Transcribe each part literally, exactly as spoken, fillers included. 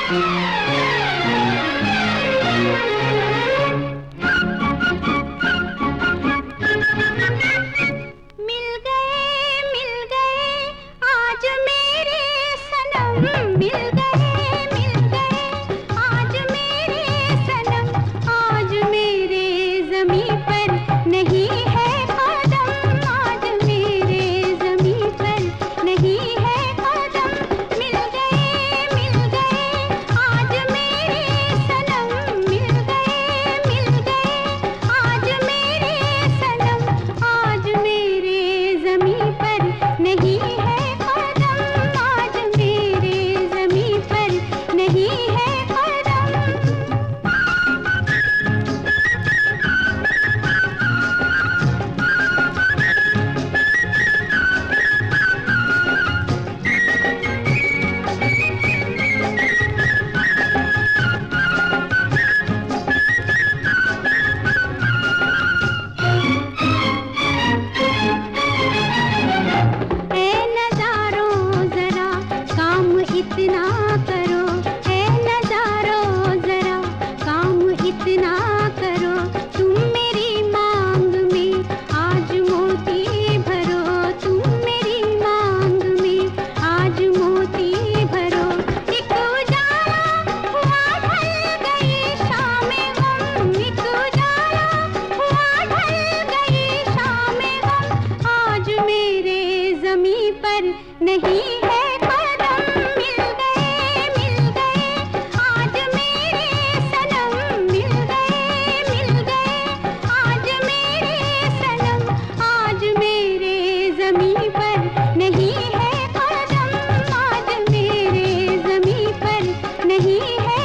नहीं है कदम, मिल गए मिल गए आज मेरे सनम, मिल गए मिल गए आज मेरे सनम, आज मेरे ज़मीं पर नहीं है कदम, आज मेरे ज़मीं पर नहीं है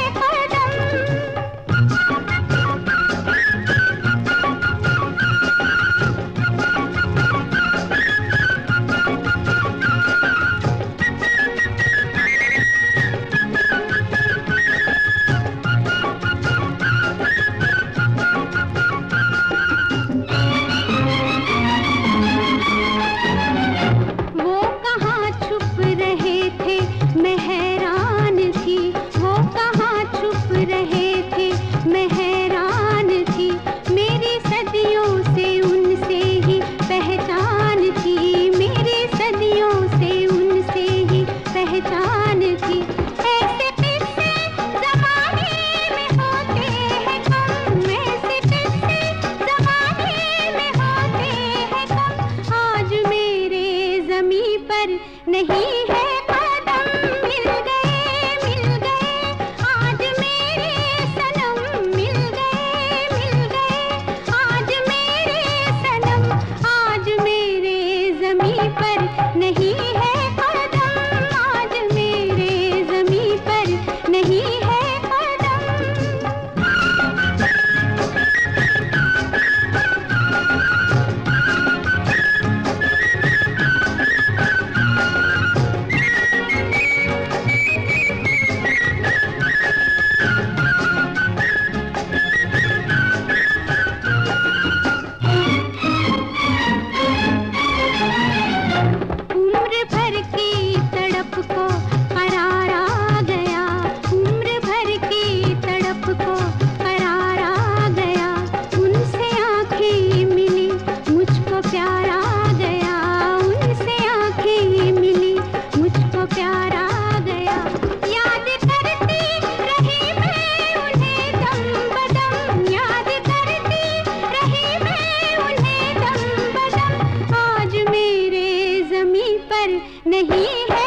नहीं है कदम, मिल गए मिल गए आज मेरे सनम, मिल गए मिल गए आज मेरे सनम, आज मेरे ज़मीं पर नहीं है कदम, आज मेरे ज़मीं पर नहीं है को करार आ गया, उम्र भर की तड़प को करार आ गया, उनसे आंखें मिली मुझको प्यार आ गया, उनसे आंखें मिली मुझको प्यार आ गया, याद करती रही मैं उन्हें दम बदम, याद करती रही मैं उन्हें दम बदम, आज मेरे ज़मीं पर नहीं है